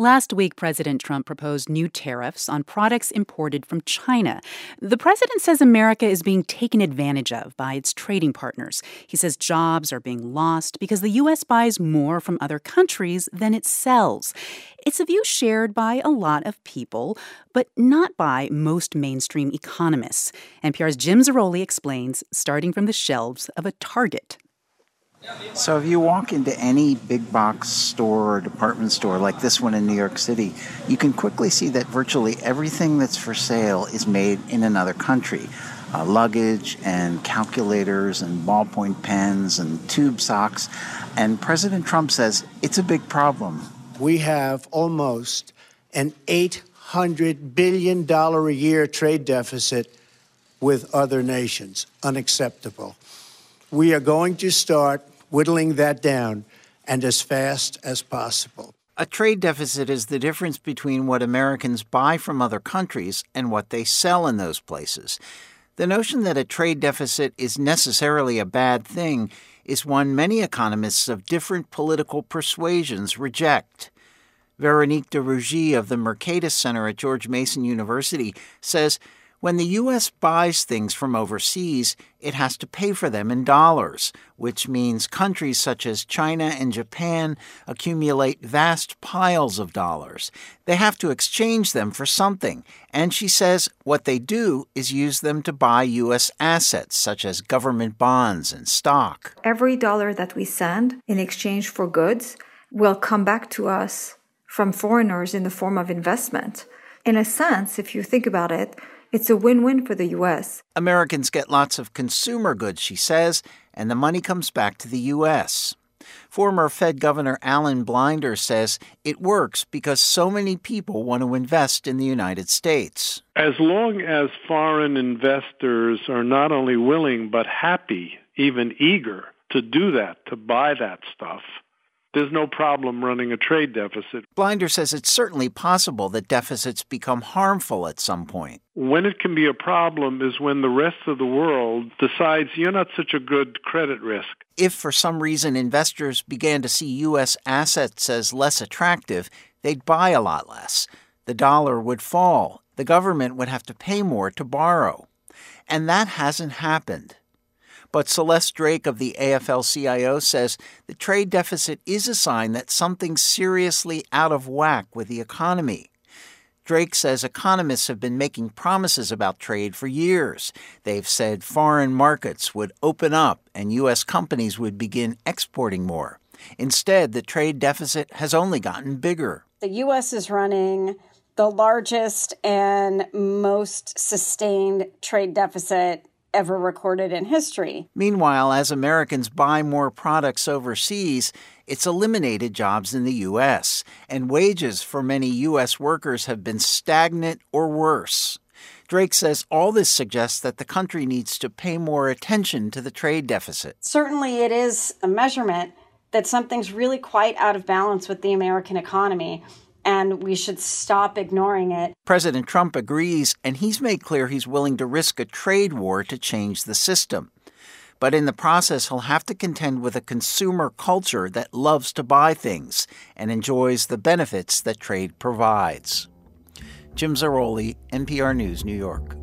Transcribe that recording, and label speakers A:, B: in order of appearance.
A: Last week, President Trump proposed new tariffs on products imported from China. The president says America is being taken advantage of by its trading partners. He says jobs are being lost because the U.S. buys more from other countries than it sells. It's a view shared by a lot of people, but not by most mainstream economists. NPR's Jim Zarroli explains, starting from the shelves of a Target.
B: So if you walk into any big box store or department store like this one in New York City, you can quickly see that virtually everything that's for sale is made in another country. Luggage and calculators and ballpoint pens and tube socks. And President Trump says it's a big problem.
C: We have almost an $800 billion a year trade deficit with other nations. Unacceptable. We are going to start whittling that down, and as fast as possible.
D: A trade deficit is the difference between what Americans buy from other countries and what they sell in those places. The notion that a trade deficit is necessarily a bad thing is one many economists of different political persuasions reject. Veronique de Rougy of the Mercatus Center at George Mason University says when the U.S. buys things from overseas, it has to pay for them in dollars, which means countries such as China and Japan accumulate vast piles of dollars. They have to exchange them for something, and she says what they do is use them to buy U.S. assets, such as government bonds and stock.
E: Every dollar that we send in exchange for goods will come back to us from foreigners in the form of investment. In a sense, if you think about it, it's a win-win for the U.S.
D: Americans get lots of consumer goods, she says, and the money comes back to the U.S. Former Fed Governor Alan Blinder says it works because so many people want to invest in the United States.
F: As long as foreign investors are not only willing but happy, even eager to do that, to buy that stuff, there's no problem running a trade deficit.
D: Blinder says it's certainly possible that deficits become harmful at some point.
F: When it can be a problem is when the rest of the world decides you're not such a good credit risk.
D: If for some reason investors began to see U.S. assets as less attractive, they'd buy a lot less. The dollar would fall. The government would have to pay more to borrow. And that hasn't happened. But Celeste Drake of the AFL-CIO says the trade deficit is a sign that something's seriously out of whack with the economy. Drake says economists have been making promises about trade for years. They've said foreign markets would open up and U.S. companies would begin exporting more. Instead, the trade deficit has only gotten bigger.
G: The U.S. is running the largest and most sustained trade deficit ever recorded in history.
D: Meanwhile, as Americans buy more products overseas, it's eliminated jobs in the U.S., and wages for many U.S. workers have been stagnant or worse. Drake says all this suggests that the country needs to pay more attention to the trade deficit.
G: Certainly it is a measurement that something's really quite out of balance with the American economy, and we should stop ignoring it.
D: President Trump agrees, and he's made clear he's willing to risk a trade war to change the system. But in the process, he'll have to contend with a consumer culture that loves to buy things and enjoys the benefits that trade provides. Jim Zarroli, NPR News, New York.